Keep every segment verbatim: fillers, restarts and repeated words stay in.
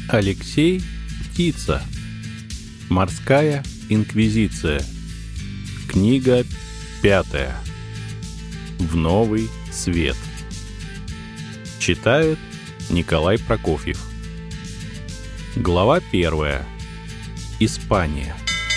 Алексей Птица. Морская инквизиция. Книга пятая. В новый свет. Читает Николай Прокофьев. Глава первая. Испания.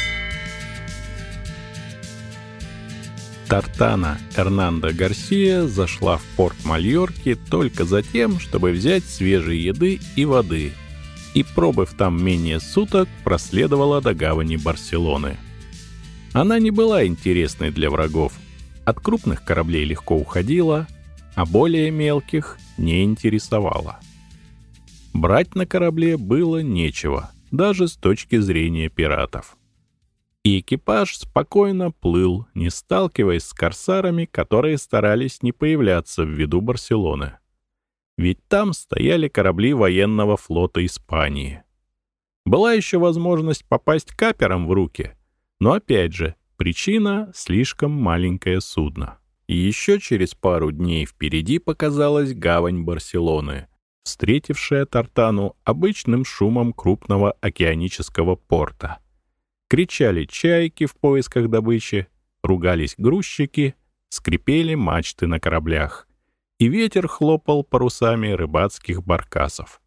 Тартана Эрнандо Гарсия зашла в порт Мальорки только за тем, чтобы взять свежей еды и воды, и, пробыв там менее суток, проследовала до гавани Барселоны. Она не была интересной для врагов. От крупных кораблей легко уходила, а более мелких не интересовала. Брать на корабле было нечего, даже с точки зрения пиратов. И экипаж спокойно плыл, не сталкиваясь с корсарами, которые старались не появляться в виду Барселоны. Ведь там стояли корабли военного флота Испании. Была еще возможность попасть каперам в руки, но опять же, причина — слишком маленькое судно. И еще через пару дней впереди показалась гавань Барселоны, встретившая Тартану обычным шумом крупного океанического порта. Кричали чайки в поисках добычи, ругались грузчики, скрипели мачты на кораблях, и ветер хлопал парусами рыбацких баркасов.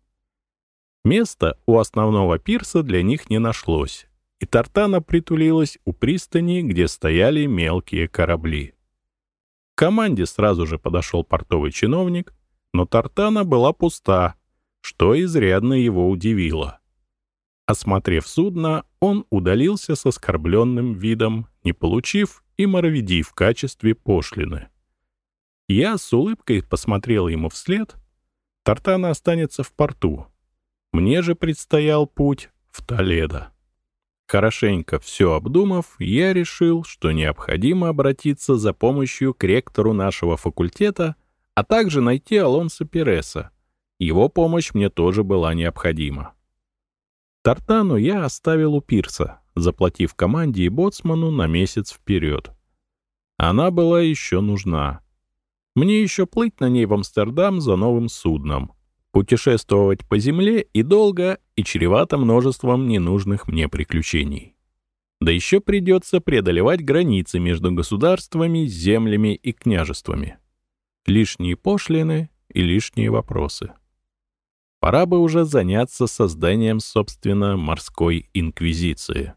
Места у основного пирса для них не нашлось, и Тартана притулилась у пристани, где стояли мелкие корабли. К команде сразу же подошел портовый чиновник, но Тартана была пуста, что изрядно его удивило. Осмотрев судно, он удалился с оскорбленным видом, не получив и морави в качестве пошлины. Я с улыбкой посмотрел ему вслед. Тартана останется в порту. Мне же предстоял путь в Толедо. Хорошенько все обдумав, я решил, что необходимо обратиться за помощью к ректору нашего факультета, а также найти Алонсо Переса. Его помощь мне тоже была необходима. Тартану я оставил у пирса, заплатив команде и боцману на месяц вперед. Она была еще нужна. Мне еще плыть на ней в Амстердам за новым судном, путешествовать по земле и долго, и чревато множеством ненужных мне приключений. Да еще придется преодолевать границы между государствами, землями и княжествами. Лишние пошлины и лишние вопросы. Пора бы уже заняться созданием, собственно, морской инквизиции.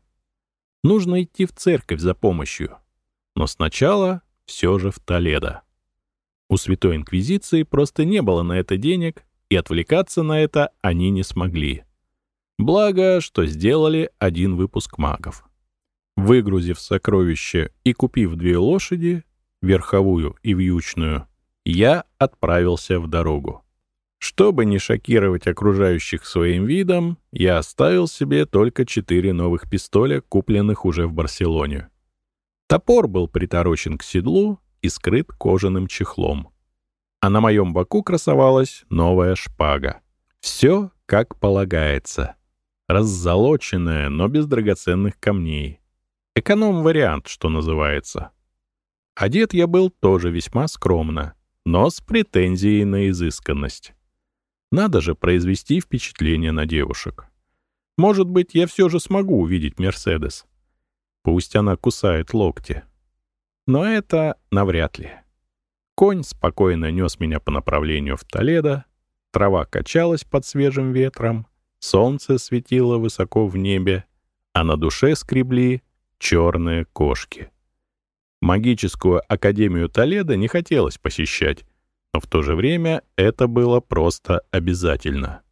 Нужно идти в церковь за помощью, но сначала все же в Толедо. У Святой Инквизиции просто не было на это денег, и отвлекаться на это они не смогли. Благо, что сделали один выпуск магов. Выгрузив сокровища и купив две лошади, верховую и вьючную, я отправился в дорогу. Чтобы не шокировать окружающих своим видом, я оставил себе только четыре новых пистоля, купленных уже в Барселоне. Топор был приторочен к седлу и скрыт кожаным чехлом. А на моем боку красовалась новая шпага. Все как полагается. Раззолоченная, но без драгоценных камней. Эконом-вариант, что называется. Одет я был тоже весьма скромно, но с претензией на изысканность. Надо же произвести впечатление на девушек. Может быть, я все же смогу увидеть Мерседес. Пусть она кусает локти. Но это навряд ли. Конь спокойно нес меня по направлению в Толедо, трава качалась под свежим ветром, солнце светило высоко в небе, а на душе скребли черные кошки. Магическую академию Толедо не хотелось посещать, но в то же время это было просто обязательно.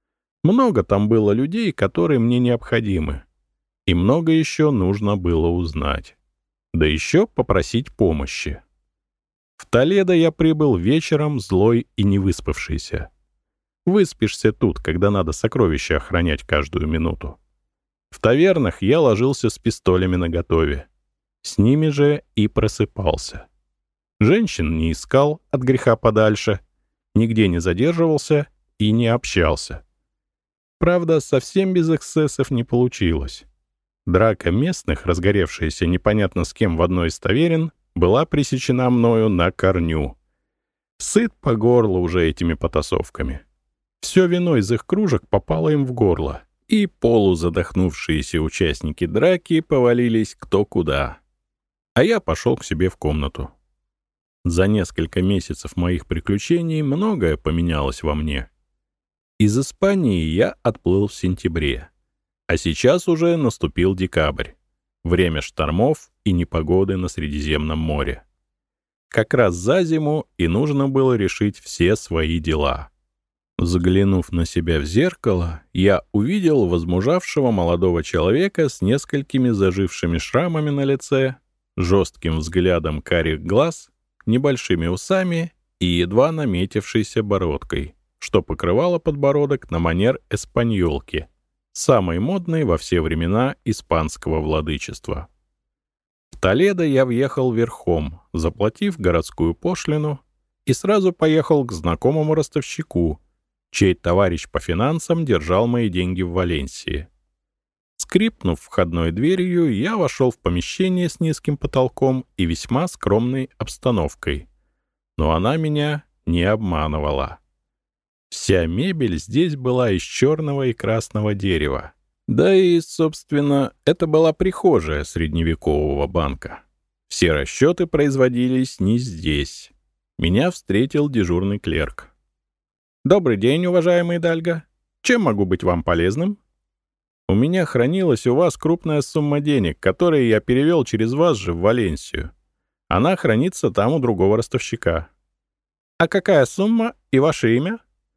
Много там было людей, которые мне необходимы, и много еще нужно было узнать. Да еще попросить помощи. В Толедо я прибыл вечером злой и невыспавшийся. Выспишься тут, когда надо сокровища охранять каждую минуту. В тавернах я ложился с пистолями наготове. С ними же и просыпался. Женщин не искал от греха подальше, нигде не задерживался и не общался. Правда, совсем без эксцессов не получилось. Драка местных, разгоревшаяся непонятно с кем в одной из таверен, была пресечена мною на корню. Сыт по горло уже этими потасовками. Все вино из их кружек попало им в горло, и полузадохнувшиеся участники драки повалились кто куда. А я пошел к себе в комнату. За несколько месяцев моих приключений многое поменялось во мне. Из Испании я отплыл в сентябре, а сейчас уже наступил декабрь, время штормов и непогоды на Средиземном море. Как раз за зиму и нужно было решить все свои дела. Взглянув на себя в зеркало, я увидел возмужавшего молодого человека с несколькими зажившими шрамами на лице, жестким взглядом карих глаз, небольшими усами и едва наметившейся бородкой, что покрывало подбородок на манер эспаньолки, самой модной во все времена испанского владычества. В Толедо я въехал верхом, заплатив городскую пошлину, и сразу поехал к знакомому ростовщику, чей товарищ по финансам держал мои деньги в Валенсии. Скрипнув входной дверью, я вошел в помещение с низким потолком и весьма скромной обстановкой. Но она меня не обманывала. Вся мебель здесь была из черного и красного дерева. Да и, собственно, это была прихожая средневекового банка. Все расчеты производились не здесь. Меня встретил дежурный клерк. «Добрый день, уважаемый Дальго. Чем могу быть вам полезным?» «У меня хранилась у вас крупная сумма денег, которые я перевел через вас же в Валенсию. Она хранится там у другого ростовщика». «А какая сумма и ваше имя?»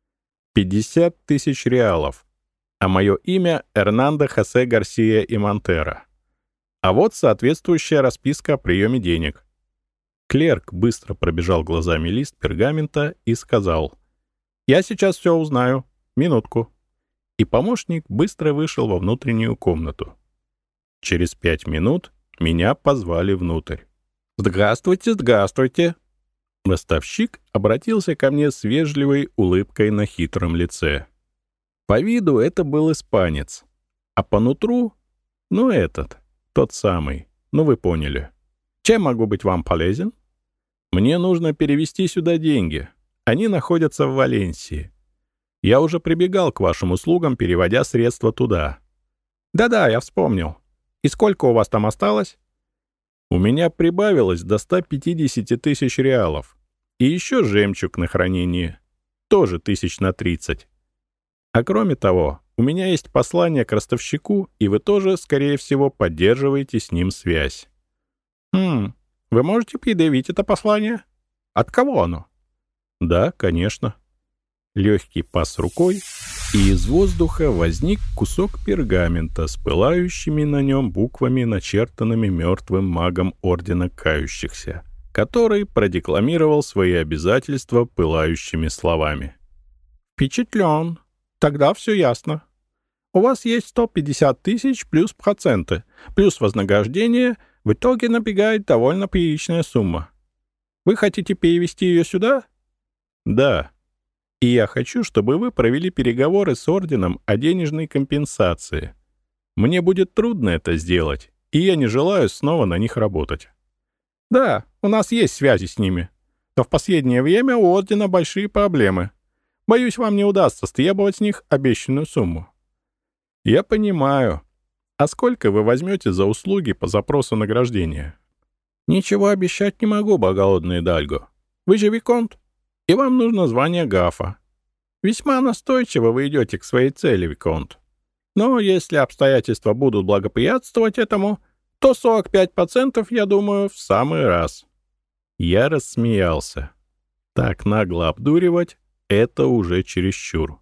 «пятьдесят тысяч реалов. А мое имя Эрнандо Хосе Гарсия и Монтеро. А вот соответствующая расписка о приеме денег». Клерк быстро пробежал глазами лист пергамента и сказал: «Я сейчас все узнаю. Минутку». И помощник быстро вышел во внутреннюю комнату. Через пять минут меня позвали внутрь. «Здравствуйте, здравствуйте!» Ростовщик обратился ко мне с вежливой улыбкой на хитром лице. По виду это был испанец, а по нутру — ну этот, тот самый, ну вы поняли. «Чем могу быть вам полезен?» «Мне нужно перевести сюда деньги. Они находятся в Валенсии. Я уже прибегал к вашим услугам, переводя средства туда». «Да-да, я вспомнил. И сколько у вас там осталось?» «У меня прибавилось до ста пятидесяти тысяч реалов. И еще жемчуг на хранении. Тоже тысяч на тридцать. А кроме того, у меня есть послание к ростовщику, и вы тоже, скорее всего, поддерживаете с ним связь». «Хм, вы можете предъявить это послание? От кого оно?» «Да, конечно». Легкий пас рукой, и из воздуха возник кусок пергамента с пылающими на нем буквами, начертанными мертвым магом Ордена Кающихся, который продекламировал свои обязательства пылающими словами. «Впечатлен. Тогда все ясно. У вас есть сто пятьдесят тысяч плюс проценты, плюс вознаграждение, в итоге набегает довольно приличная сумма. Вы хотите перевести ее сюда?» «Да. И я хочу, чтобы вы провели переговоры с орденом о денежной компенсации. Мне будет трудно это сделать, и я не желаю снова на них работать». «Да, у нас есть связи с ними. Но в последнее время у ордена большие проблемы. Боюсь, вам не удастся стребовать с них обещанную сумму». «Я понимаю. А сколько вы возьмете за услуги по запросу награждения?» «Ничего обещать не могу, благородный Дальго. Вы же виконт, и вам нужно звание графа. Весьма настойчиво вы идете к своей цели, виконт. Но если обстоятельства будут благоприятствовать этому, то сорок пять процентов, я думаю, в самый раз». Я рассмеялся. Так нагло обдуривать — это уже чересчур.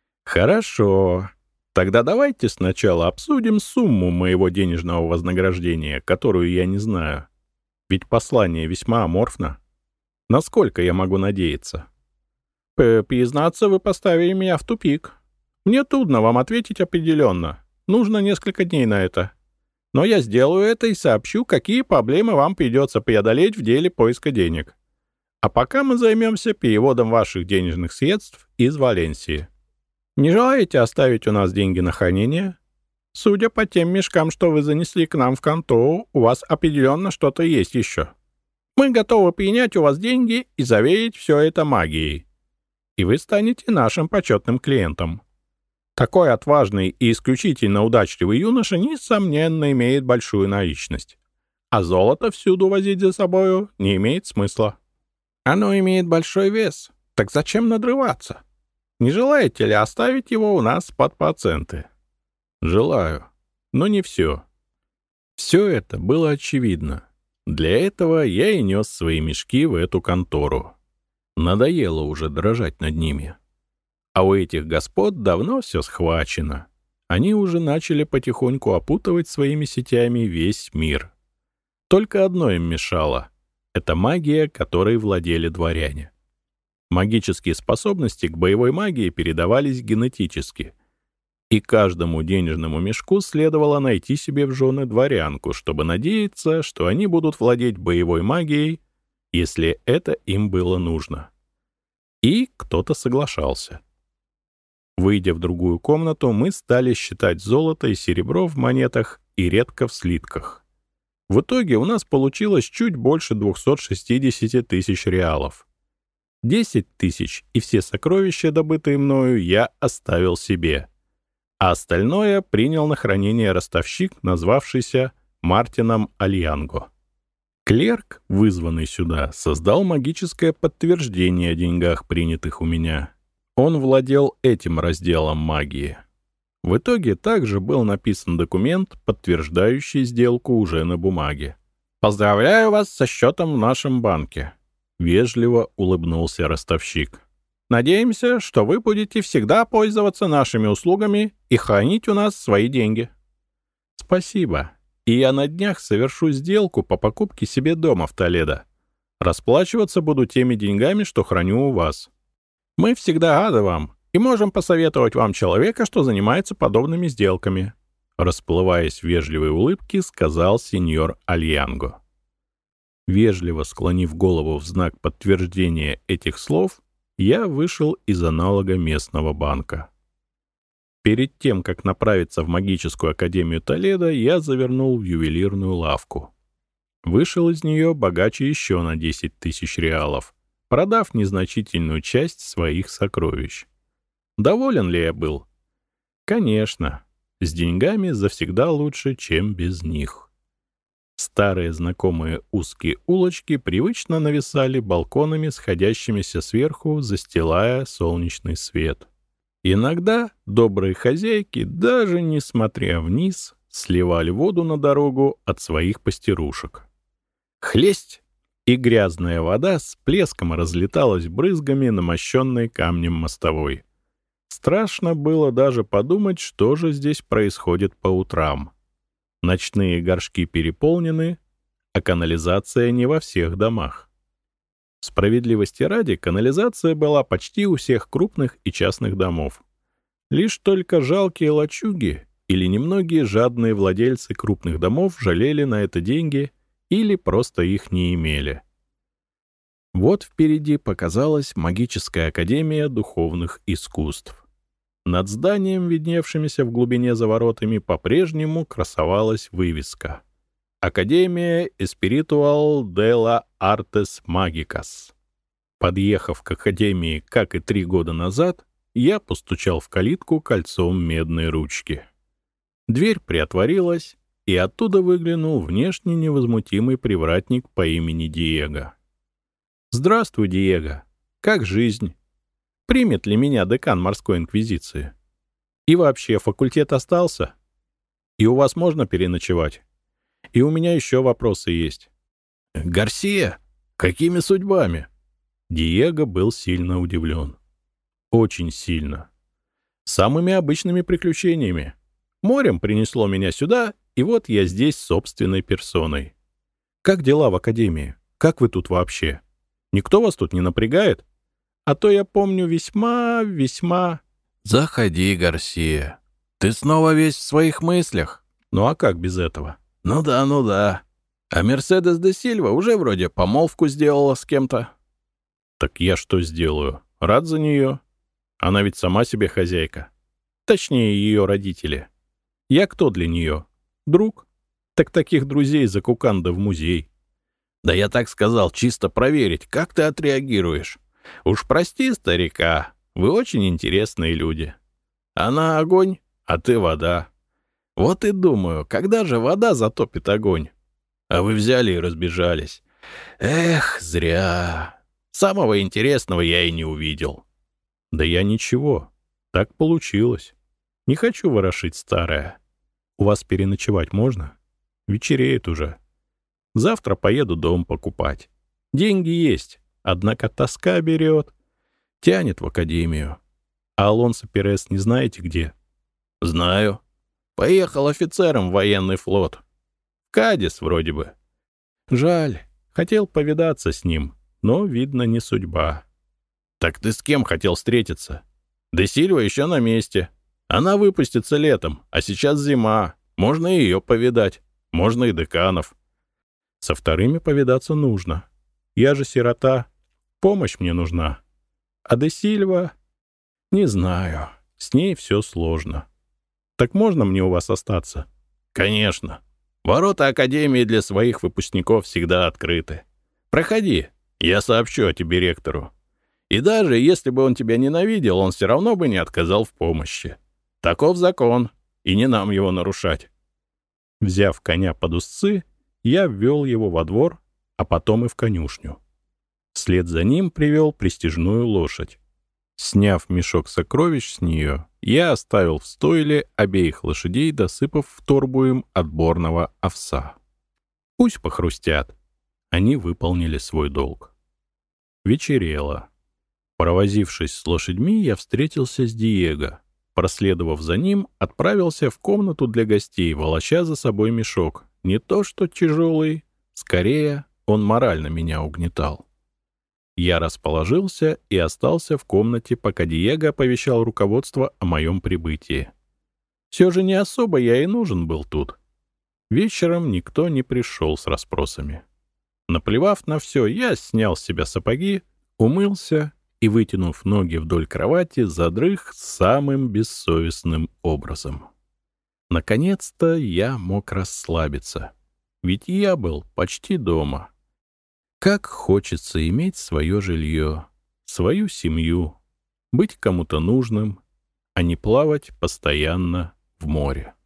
«Хорошо. Тогда давайте сначала обсудим сумму моего денежного вознаграждения, которую я не знаю. Ведь послание весьма аморфно. Насколько я могу надеяться?» «Признаться, вы поставили меня в тупик. Мне трудно вам ответить определенно. Нужно несколько дней на это. Но я сделаю это и сообщу, какие проблемы вам придется преодолеть в деле поиска денег. А пока мы займемся переводом ваших денежных средств из Валенсии. Не желаете оставить у нас деньги на хранение? Судя по тем мешкам, что вы занесли к нам в контору, у вас определенно что-то есть еще. Мы готовы принять у вас деньги и заверить все это магией. и вы станете нашим почетным клиентом. Такой отважный и исключительно удачливый юноша, несомненно, имеет большую наличность. А золото всюду возить за собою не имеет смысла. Оно имеет большой вес, так зачем надрываться? Не желаете ли оставить его у нас под проценты? Желаю, но не все. Все это было очевидно. Для этого я и нес свои мешки в эту контору. Надоело уже дрожать над ними. А у этих господ давно все схвачено. Они уже начали потихоньку опутывать своими сетями весь мир. Только одно им мешало — это магия, которой владели дворяне. Магические способности к боевой магии передавались генетически, и каждому денежному мешку следовало найти себе в жены дворянку, чтобы надеяться, что они будут владеть боевой магией, если это им было нужно. И кто-то соглашался. Выйдя в другую комнату, мы стали считать золото и серебро в монетах и редко в слитках. В итоге у нас получилось чуть больше двухсот шестидесяти тысяч реалов. десять тысяч и все сокровища, добытые мною, я оставил себе, а остальное принял на хранение ростовщик, назвавшийся Мартином Альянго. Клерк, вызванный сюда, создал магическое подтверждение о деньгах, принятых у меня. Он владел этим разделом магии. В итоге также был написан документ, подтверждающий сделку уже на бумаге. «Поздравляю вас со счетом в нашем банке», — вежливо улыбнулся ростовщик. «Надеемся, что вы будете всегда пользоваться нашими услугами и хранить у нас свои деньги». «Спасибо. И я на днях совершу сделку по покупке себе дома в Толедо. Расплачиваться буду теми деньгами, что храню у вас. Мы всегда рады вам и можем посоветовать вам человека, что занимается подобными сделками», расплываясь в вежливой улыбке, сказал сеньор Альянго. Вежливо склонив голову в знак подтверждения этих слов, я вышел из аналога местного банка. Перед тем, как направиться в магическую академию Толедо, я завернул в ювелирную лавку. Вышел из нее богаче еще на десять тысяч реалов, продав незначительную часть своих сокровищ. Доволен ли я был? Конечно, с деньгами завсегда лучше, чем без них. Старые знакомые узкие улочки привычно нависали балконами, сходящимися сверху, застилая солнечный свет. Иногда добрые хозяйки, даже не смотря вниз, сливали воду на дорогу от своих пастерушек. Хлесть! И грязная вода с плеском разлеталась брызгами на мощенной камнем мостовой. Страшно было даже подумать, что же здесь происходит по утрам. Ночные горшки переполнены, а канализация не во всех домах. Справедливости ради, канализация была почти у всех крупных и частных домов. Лишь только жалкие лачуги или немногие жадные владельцы крупных домов жалели на это деньги или просто их не имели. Вот впереди показалась магическая академия духовных искусств. Над зданием, видневшимися в глубине за воротами, по-прежнему красовалась вывеска «Академия Espiritual de la Artes Magicas». Подъехав к академии, как и три года назад, я постучал в калитку кольцом медной ручки. Дверь приотворилась, и оттуда выглянул внешне невозмутимый привратник по имени Диего. «Здравствуй, Диего. Как жизнь? Примет ли меня декан морской инквизиции? И вообще, факультет остался? И у вас можно переночевать? И у меня еще вопросы есть». «Гарсия? Какими судьбами?» Диего был сильно удивлен. Очень сильно. Самыми обычными приключениями. Морем принесло меня сюда, и вот я здесь собственной персоной. Как дела в академии? Как вы тут вообще? Никто вас тут не напрягает? А то я помню весьма, весьма... «Заходи, Гарсия. Ты снова весь в своих мыслях?» Ну а как без этого? «Ну да, ну да. А Мерседес де Сильва уже вроде помолвку сделала с кем-то». Так я что сделаю? Рад за нее. Она ведь сама себе хозяйка. Точнее, ее родители. Я кто для нее? Друг? Так таких друзей за куканда в музей. «Да я так сказал, чисто проверить, как ты отреагируешь. Уж прости, старика, вы очень интересные люди. Она огонь, а ты вода. Вот и думаю, когда же вода затопит огонь? А вы взяли и разбежались. Эх, зря. Самого интересного я и не увидел. Да я ничего. Так получилось. Не хочу ворошить старое. У вас переночевать можно? Вечереет уже. Завтра поеду дом покупать. Деньги есть, однако тоска берет. Тянет в академию. А Алонсо Перес не знаете где? Знаю. Поехал офицером в военный флот. В Кадис вроде бы. Жаль. Хотел повидаться с ним, но, видно, не судьба. Так ты с кем хотел встретиться? Де Сильва еще на месте. Она выпустится летом, а сейчас зима. Можно и ее повидать. Можно и деканов. Со вторыми повидаться нужно. Я же сирота. Помощь мне нужна. А де Сильва... Не знаю. С ней все сложно. Так можно мне у вас остаться? Конечно. Ворота Академии для своих выпускников всегда открыты. Проходи, я сообщу о тебе ректору. И даже если бы он тебя ненавидел, он все равно бы не отказал в помощи. Таков закон, и не нам его нарушать. Взяв коня под узцы, я ввел его во двор, а потом и в конюшню. Вслед за ним привел престижную лошадь. Сняв мешок сокровищ с нее, я оставил в стойле обеих лошадей, досыпав в торбу им отборного овса. Пусть похрустят. Они выполнили свой долг. Вечерело. Провозившись с лошадьми, я встретился с Диего. Проследовав за ним, отправился в комнату для гостей, волоча за собой мешок. Не то что тяжелый, скорее он морально меня угнетал. Я расположился и остался в комнате, пока Диего оповещал руководство о моем прибытии. Все же не особо я и нужен был тут. Вечером никто не пришел с расспросами. Наплевав на все, я снял с себя сапоги, умылся и, вытянув ноги вдоль кровати, задрых самым бессовестным образом. Наконец-то я мог расслабиться, ведь я был почти дома. Как хочется иметь свое жилье, свою семью, быть кому-то нужным, а не плавать постоянно в море.